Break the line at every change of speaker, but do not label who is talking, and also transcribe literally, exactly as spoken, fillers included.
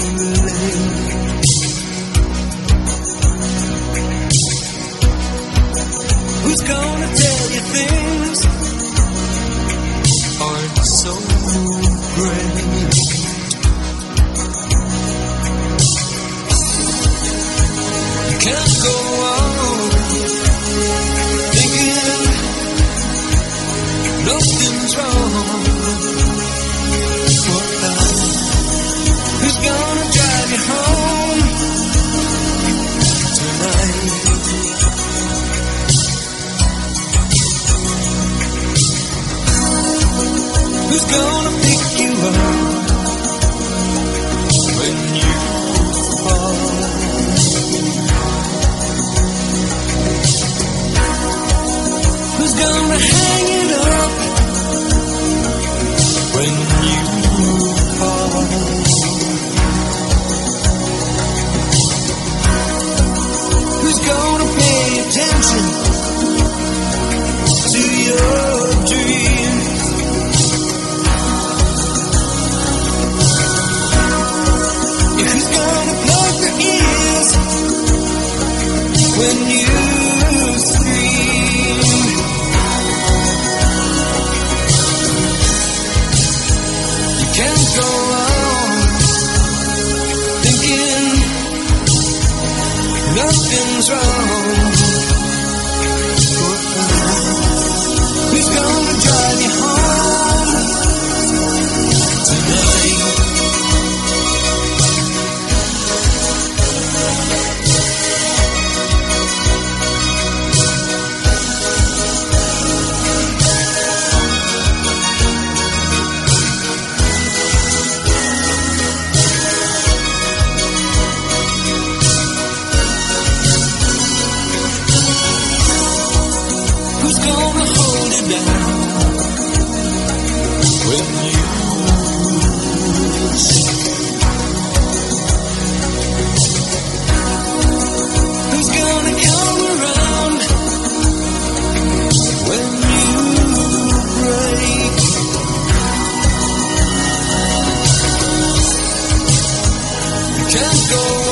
Who's gonna tell you things aren't so great? You can't go on thinking nothing's wrong. Who's gonna drive you home tonight? Who's gonna pick you up when you fall? Who's gonna hang it up when you fall? Who's gonna pay attention to your dreams? Who's gonna plug their ears when you scream? You can't go on thinking nothing's wrong. Who's gonna drive you home tonight? Who's gonna hold it down when you sleep? Who's gonna come around when you break? You can't go